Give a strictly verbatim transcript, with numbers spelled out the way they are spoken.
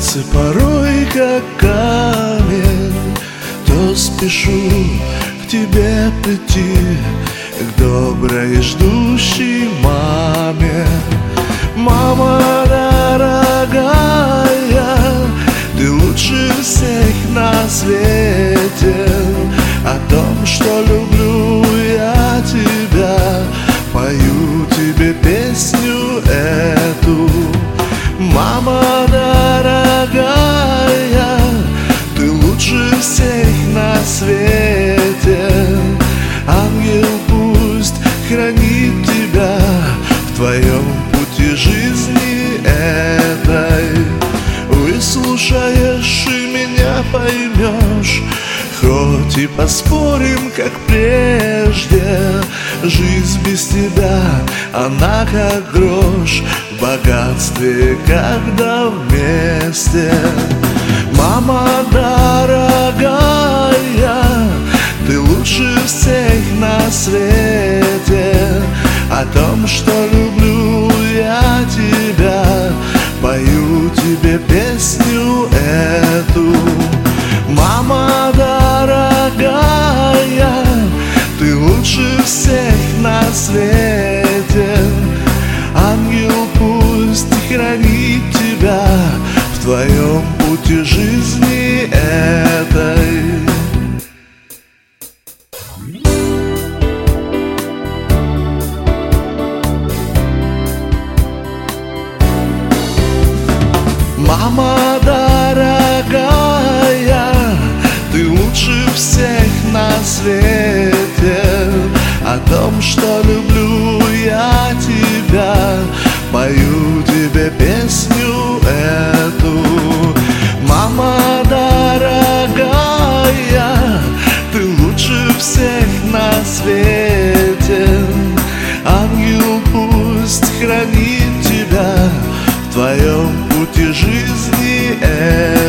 сердце порой как камень, то спешу к тебе прийти, к доброй ждущей маме. Мама дорогая, ты лучше всех на свете. О том, что люблю я тебя, пою тебе песню эту. Мама дорогая, ты лучше всех на свете. Ангел пусть хранит тебя в твоем пути жизни этой. Выслушаешь и меня поймешь, хоть и поспорим, как прежде. Жизнь без тебя, она как грош, в богатстве, когда вместе. Мама дорогая, ты лучше всех на свете. О том, что люблю я тебя, пою тебе песню эту. Мама дорогая, ты лучше всех на свете. Ангел пусть хранит тебя в твоем пути жизни этой. Мама дорогая, ты лучше всех на свете. О том, что люблю я тебя, пою тебе песню эту. Мама дорогая, ты лучше всех на свете. Ангел пусть хранит тебя в твоем пути жизни.